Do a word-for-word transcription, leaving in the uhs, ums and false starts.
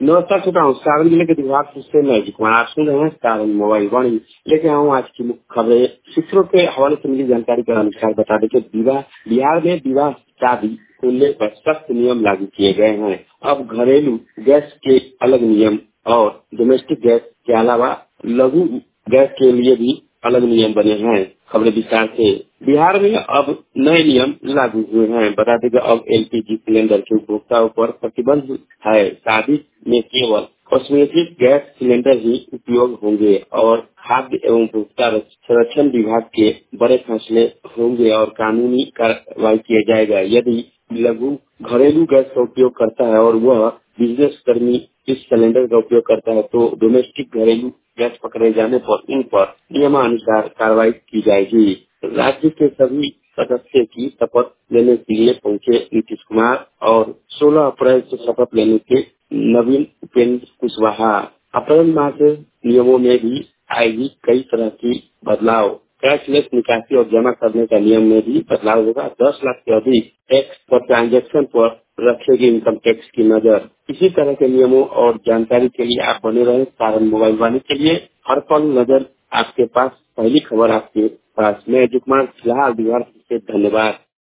नमस्कार श्रोता हूँ सारण जिले के विभाग से मैं अजीत कुमार। आप सुन रहे हैं सारण मोबाइल वाणी। लेके आया हूँ आज की मुख्य खबरें। शिक्षकों के हवाले से मिली जानकारी के अनुसार बता दें कि विवाह बिहार में विवाह शादी को लेकर सख्त नियम लागू किए गए हैं। अब घरेलू गैस के अलग नियम और डोमेस्टिक गैस के अलावा लघु गैस के लिए भी अलग नियम बने हैं। खबरें विस्तार से। बिहार में अब नए नियम लागू हुए हैं। बता दें कि अब एलपीजी सिलेंडर के उपभोक्ताओं पर प्रतिबंध है। शादी में केवल कॉस्मेटिक गैस सिलेंडर ही उपयोग होंगे और खाद्य एवं उपभोक्ता संरक्षण विभाग के बड़े फैसले होंगे और कानूनी कार्रवाई किया जाएगा यदि लघु घरेलू गैस का उपयोग करता है और वह बिजनेस कर्मी इस सिलेंडर का उपयोग करता है तो डोमेस्टिक घरेलू गैस पकड़े जाने पर उन पर नियमानुसार कार्रवाई की जाएगी। राज्य के सभी सदस्य की शपथ लेने के लिए पहुंचे नीतीश कुमार और सोलह अप्रैल से शपथ लेने के नवीन उपेंद्र कुशवाहा। अप्रैल माह से नियमों में भी आएगी कई तरह की बदलाव। कैशलेस निकासी और जमा करने का नियम में भी बदलाव होगा। दस लाख से अधिक टैक्स पर ट्रांजेक्शन पर रखेगी इनकम टैक्स की नजर। इसी तरह के नियमों और जानकारी के लिए आप बने रहें सारण मोबाइल वाणी के लिए। हर पल नजर आपके पास, पहली खबर आपके पास। मैं अजीत कुमार फिलहाल बिहार से, धन्यवाद।